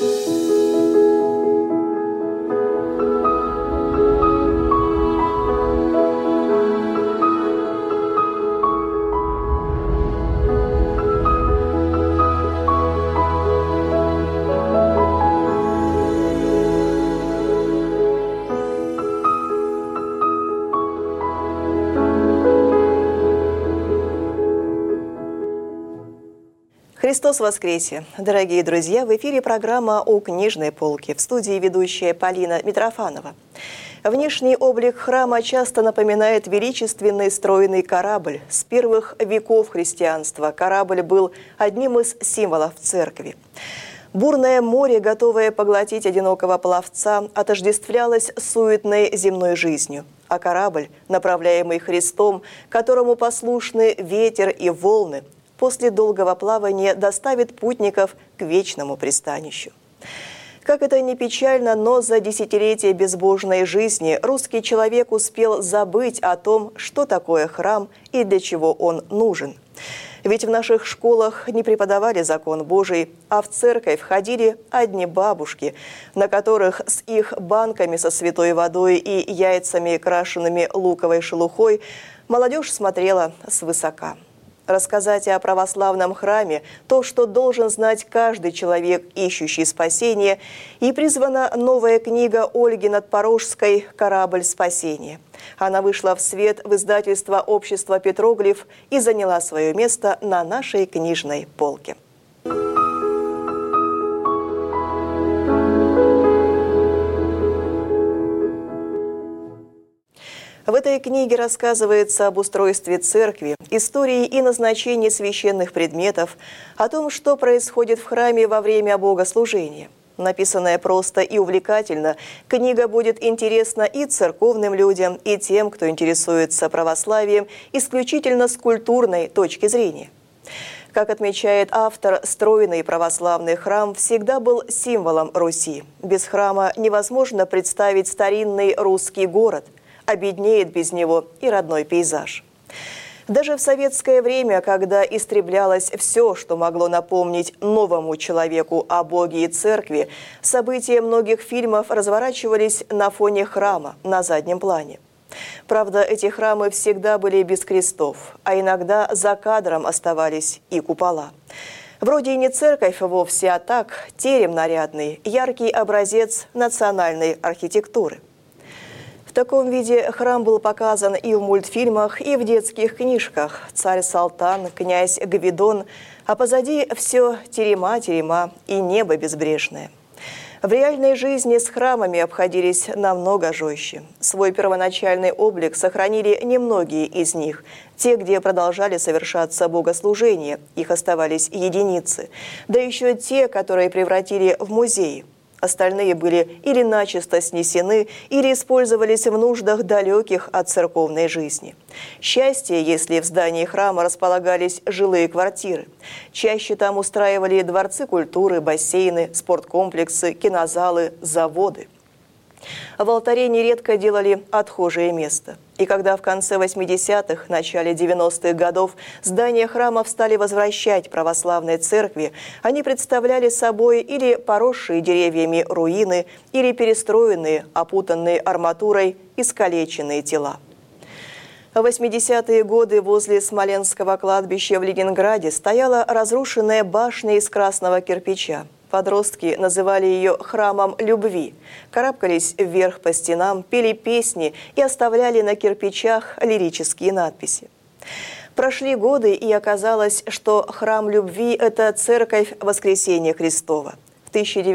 Христос воскресе! Дорогие друзья, в эфире программа «У книжной полке». В студии ведущая Полина Митрофанова. Внешний облик храма часто напоминает величественный стройный корабль. С первых веков христианства корабль был одним из символов церкви. Бурное море, готовое поглотить одинокого пловца, отождествлялось с суетной земной жизнью. А корабль, направляемый Христом, которому послушны ветер и волны, после долгого плавания доставит путников к вечному пристанищу. Как это ни печально, но за десятилетия безбожной жизни русский человек успел забыть о том, что такое храм и для чего он нужен. Ведь в наших школах не преподавали закон Божий, а в церковь ходили одни бабушки, на которых с их банками со святой водой и яйцами, крашенными луковой шелухой, молодежь смотрела свысока. Рассказать о православном храме – то, что должен знать каждый человек, ищущий спасение, и призвана новая книга Ольги Надпорожской «Корабль спасения». Она вышла в свет в издательство общества «Петроглиф» и заняла свое место на нашей книжной полке. В этой книге рассказывается об устройстве церкви, истории и назначении священных предметов, о том, что происходит в храме во время богослужения. Написанная просто и увлекательно, книга будет интересна и церковным людям, и тем, кто интересуется православием исключительно с культурной точки зрения. Как отмечает автор, стройный православный храм всегда был символом Руси. Без храма невозможно представить старинный русский город. Обеднеет без него и родной пейзаж. Даже в советское время, когда истреблялось все, что могло напомнить новому человеку о Боге и церкви, события многих фильмов разворачивались на фоне храма, на заднем плане. Правда, эти храмы всегда были без крестов, а иногда за кадром оставались и купола. Вроде и не церковь вовсе, а так терем нарядный, яркий образец национальной архитектуры. В таком виде храм был показан и в мультфильмах, и в детских книжках «Царь Салтан», «Князь Гвидон», а позади все терема и небо безбрежное. В реальной жизни с храмами обходились намного жестче. Свой первоначальный облик сохранили немногие из них. Те, где продолжали совершаться богослужения, их оставались единицы. Да еще те, которые превратили в музеи. Остальные были или начисто снесены, или использовались в нуждах далеких от церковной жизни. Счастье, если в здании храма располагались жилые квартиры. Чаще там устраивали дворцы культуры, бассейны, спорткомплексы, кинозалы, заводы. В алтаре нередко делали отхожее место. И когда в конце 80-х, начале 90-х годов здания храмов стали возвращать православной церкви, они представляли собой или поросшие деревьями руины, или перестроенные, опутанные арматурой, искалеченные тела. В 80-е годы возле Смоленского кладбища в Ленинграде стояла разрушенная башня из красного кирпича. Подростки называли ее «храмом любви», карабкались вверх по стенам, пели песни и оставляли на кирпичах лирические надписи. Прошли годы, и оказалось, что храм любви – это церковь Воскресения Христова. В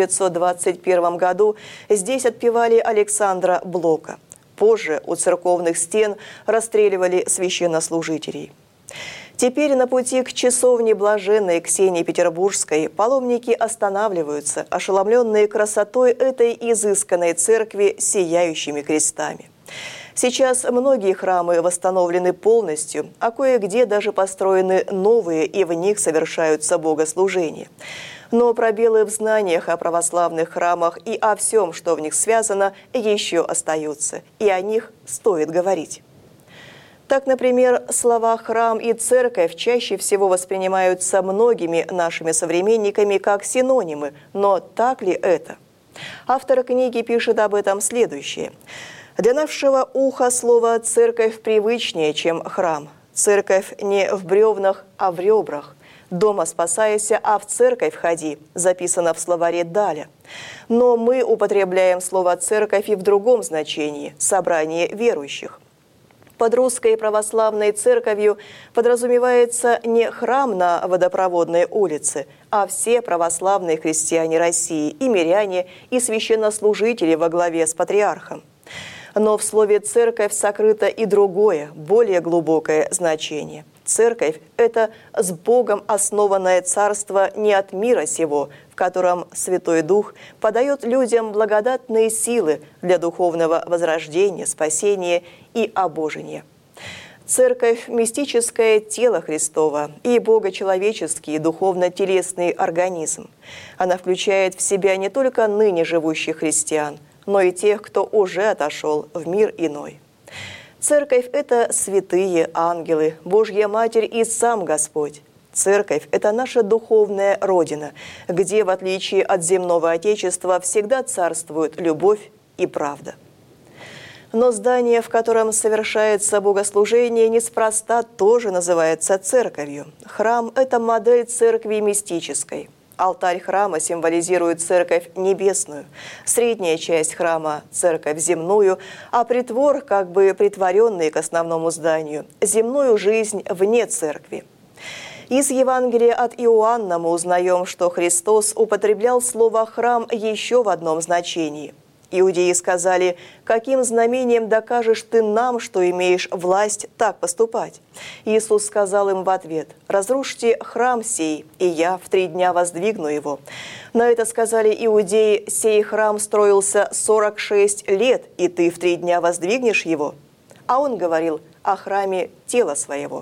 1921 году здесь отпевали Александра Блока. Позже у церковных стен расстреливали священнослужителей. Теперь на пути к часовне блаженной Ксении Петербургской паломники останавливаются, ошеломленные красотой этой изысканной церкви с сияющими крестами. Сейчас многие храмы восстановлены полностью, а кое-где даже построены новые, и в них совершаются богослужения. Но пробелы в знаниях о православных храмах и о всем, что в них связано, еще остаются, и о них стоит говорить. Так, например, слова «храм» и «церковь» чаще всего воспринимаются многими нашими современниками как синонимы, но так ли это? Автор книги пишет об этом следующее. «Для нашего уха слово «церковь» привычнее, чем «храм». Церковь не в бревнах, а в ребрах. «Дома спасайся, а в церковь ходи» записано в словаре Даля. Но мы употребляем слово «церковь» и в другом значении – «собрание верующих». Под русской православной церковью подразумевается не храм на Водопроводной улице, а все православные христиане России, и миряне, и священнослужители во главе с патриархом. Но в слове «церковь» сокрыто и другое, более глубокое значение. Церковь – это с Богом основанное царство не от мира сего, в котором Святой Дух подает людям благодатные силы для духовного возрождения, спасения и обожения. Церковь – мистическое тело Христова и богочеловеческий духовно-телесный организм. Она включает в себя не только ныне живущих христиан, но и тех, кто уже отошел в мир иной. Церковь – это святые ангелы, Божья Матерь и сам Господь. Церковь – это наша духовная родина, где, в отличие от земного Отечества, всегда царствуют любовь и правда. Но здание, в котором совершается богослужение, неспроста тоже называется церковью. Храм – это модель церкви мистической. Алтарь храма символизирует церковь небесную, средняя часть храма – церковь земную, а притвор, как бы притворенный к основному зданию, земную жизнь вне церкви. Из Евангелия от Иоанна мы узнаем, что Христос употреблял слово «храм» еще в одном значении. Иудеи сказали: «Каким знамением докажешь ты нам, что имеешь власть так поступать?» Иисус сказал им в ответ: «Разрушьте храм сей, и я в 3 дня воздвигну его». На это сказали иудеи: «Сей храм строился 46 лет, и ты в 3 дня воздвигнешь его?» А он говорил о храме тела своего.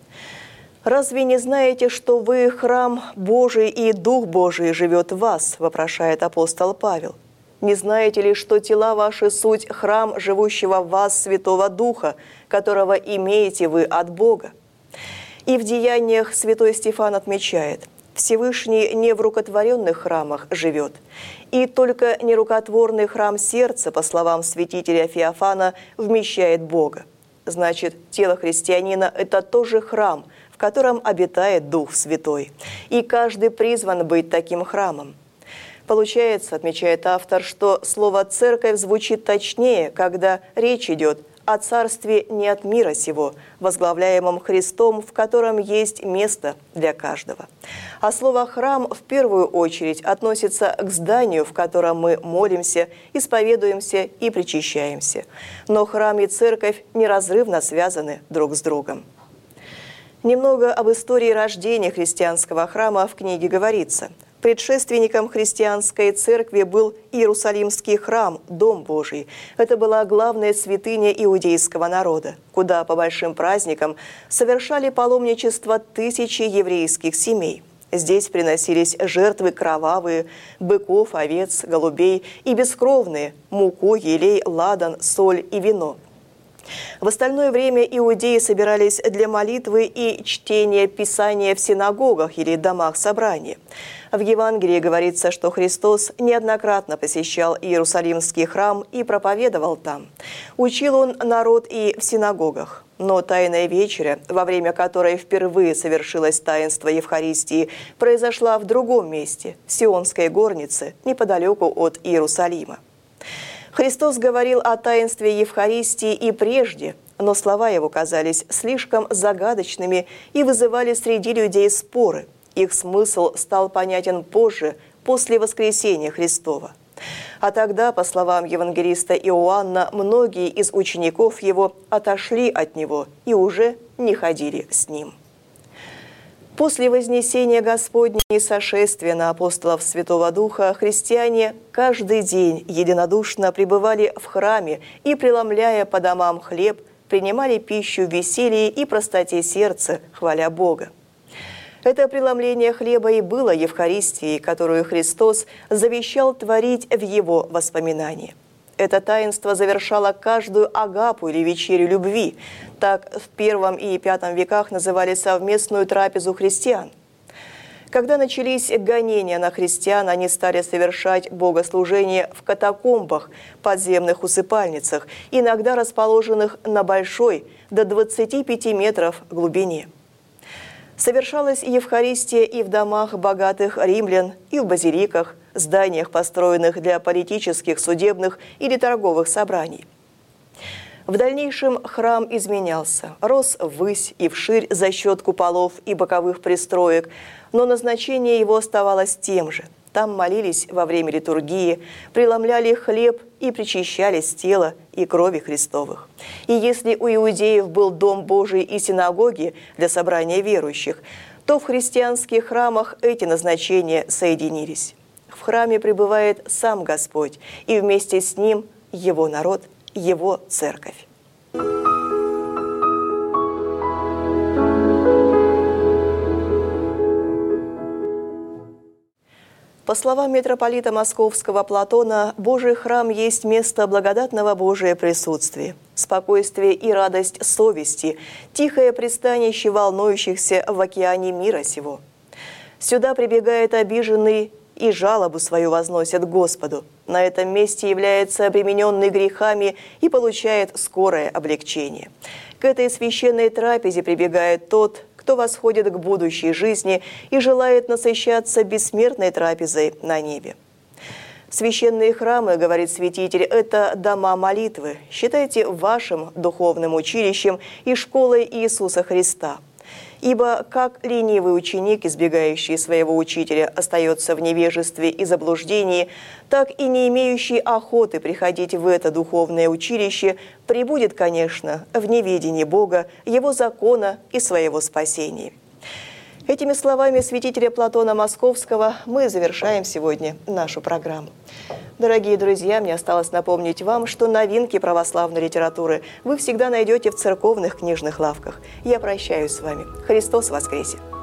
«Разве не знаете, что вы храм Божий, и Дух Божий живет в вас?» – вопрошает апостол Павел. «Не знаете ли, что тела ваши суть храм живущего в вас Святого Духа, которого имеете вы от Бога?» И в Деяниях святой Стефан отмечает: «Всевышний не в рукотворенных храмах живет, и только нерукотворный храм сердца, по словам святителя Феофана, вмещает Бога». Значит, тело христианина – это тоже храм, в котором обитает Дух Святой, и каждый призван быть таким храмом. Получается, отмечает автор, что слово «церковь» звучит точнее, когда речь идет о царстве не от мира сего, возглавляемом Христом, в котором есть место для каждого. А слово «храм» в первую очередь относится к зданию, в котором мы молимся, исповедуемся и причащаемся. Но храм и церковь неразрывно связаны друг с другом. Немного об истории рождения христианского храма в книге говорится. Предшественником христианской церкви был Иерусалимский храм, Дом Божий. Это была главная святыня иудейского народа, куда по большим праздникам совершали паломничество тысячи еврейских семей. Здесь приносились жертвы кровавые, быков, овец, голубей, и бескровные – муку, елей, ладан, соль и вино. В остальное время иудеи собирались для молитвы и чтения Писания в синагогах или домах собрания. В Евангелии говорится, что Христос неоднократно посещал Иерусалимский храм и проповедовал там. Учил он народ и в синагогах. Но Тайная вечеря, во время которой впервые совершилось таинство Евхаристии, произошла в другом месте, в Сионской горнице, неподалеку от Иерусалима. Христос говорил о таинстве Евхаристии и прежде, но слова его казались слишком загадочными и вызывали среди людей споры. Их смысл стал понятен позже, после воскресения Христова. А тогда, по словам евангелиста Иоанна, многие из учеников его отошли от него и уже не ходили с ним. После вознесения Господня и сошествия на апостолов Святого Духа христиане каждый день единодушно пребывали в храме и, преломляя по домам хлеб, принимали пищу в веселье и простоте сердца, хваля Бога. Это преломление хлеба и было Евхаристией, которую Христос завещал творить в Его воспоминании. Это таинство завершало каждую агапу или вечерю любви. Так в I и V веках называли совместную трапезу христиан. Когда начались гонения на христиан, они стали совершать богослужение в катакомбах, подземных усыпальницах, иногда расположенных на большой, до 25 метров глубине. Совершалась Евхаристия и в домах богатых римлян, и в базиликах, зданиях, построенных для политических, судебных или торговых собраний. В дальнейшем храм изменялся, рос ввысь и вширь за счет куполов и боковых пристроек, но назначение его оставалось тем же. Там молились во время литургии, преломляли хлеб и причащались тела и крови Христовых. И если у иудеев был Дом Божий и синагоги для собрания верующих, то в христианских храмах эти назначения соединились. В храме пребывает сам Господь, и вместе с Ним Его народ, Его церковь. По словам митрополита Московского Платона, Божий храм есть место благодатного Божия присутствия, спокойствие и радость совести, тихое пристанище волнующихся в океане мира сего. Сюда прибегает обиженный и жалобу свою возносит Господу. На этом месте является обремененный грехами и получает скорое облегчение. К этой священной трапезе прибегает тот, кто восходит к будущей жизни и желает насыщаться бессмертной трапезой на небе. Священные храмы, говорит святитель, это дома молитвы. Считайте вашим духовным училищем и школой Иисуса Христа. Ибо как ленивый ученик, избегающий своего учителя, остается в невежестве и заблуждении, так и не имеющий охоты приходить в это духовное училище пребудет, конечно, в неведении Бога, Его закона и своего спасения. Этими словами святителя Платона Московского мы завершаем сегодня нашу программу. Дорогие друзья, мне осталось напомнить вам, что новинки православной литературы вы всегда найдете в церковных книжных лавках. Я прощаюсь с вами. Христос воскресе!